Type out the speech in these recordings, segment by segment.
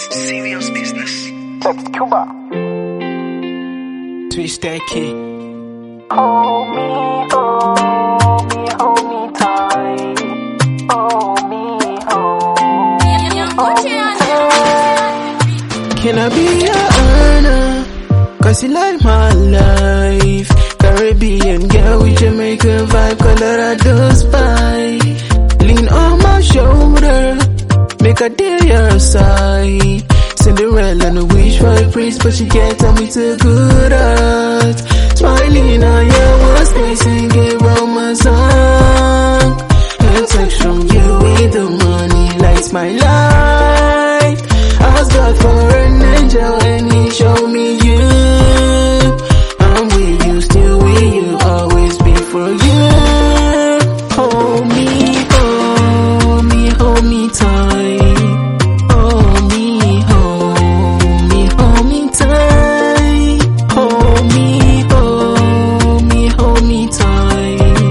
Serious business. Cuba. Twist that key. Hold me tight. Hold me tight. Can I be your earner? Cause you like my life. Caribbean girl with Jamaican vibe, Colorado spice. Lean on my shoulder, make a day your side. Cinderella no wish for a prince, but she can't tell me to good heart. Smiling on your worst day, singing romance song. A text from you with the money lights my life. I was God for an angel and he showed me you. I'm with you, still with you, always be for you. Hold me tight. Hold me tight. Hold me tight.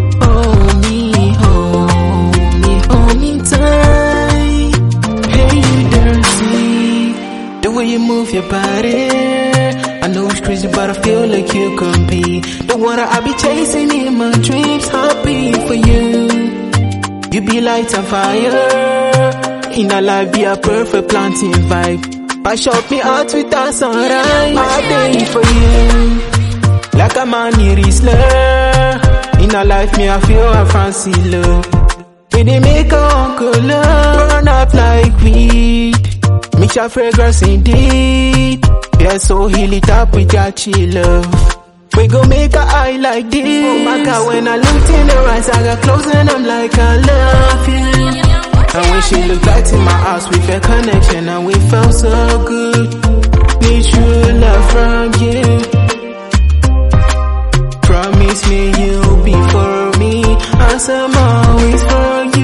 Hold me tight. Hey, you dirty, the way you move your body. I know it's crazy, but I feel like you can be the one that I be chasing in my dreams. Happy for you. You be light and fire. In a life, be a perfect planting vibe. I shot me out with a sunrise. I day for you, like a man near slur. In a life, me I feel a fancy love. We dey make our uncle love, burn up like weed. Mix your fragrance indeed. Yeah, so heal it up with your chill love. We gon' make a eye like this. Oh my God, when I looked in her eyes, I got close and I'm like, I love you. And when she looked right in my eyes, we felt connection and we felt so good. Need true love from you. Promise me you'll be for me, as I'm always for you.